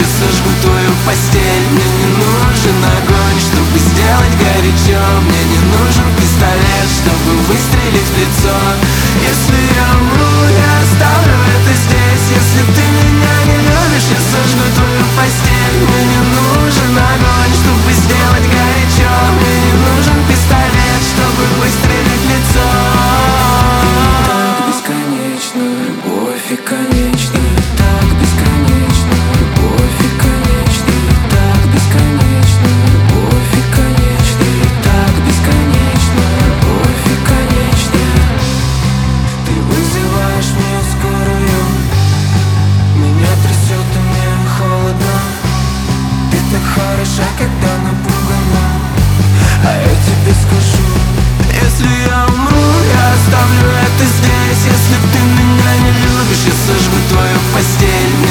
сожгу твою постель. Мне не нужен огонь, чтобы сделать горячо. Мне не нужен пистолет, чтобы выстрелить в лицо. Если я умру, я оставлю это здесь. Если ты меня не любишь, я сожгу твою постель. Мне не нужен огонь, чтобы сделать горячо. Мне не нужен пистолет, чтобы выстрелить в лицо. Так бесконечно, любовь и конечно. Так бесконечно, любовь и конечно. Так бесконечно, любовь и конечно. Так бесконечно, любовь и конечно. Ты вызываешь мне скорую, меня трясет и мне холодно. Ты так хороша, когда напугана, а я тебе скажу: если я умру, я оставлю это здесь. Если ты меня не любишь, я сожгу твою постель.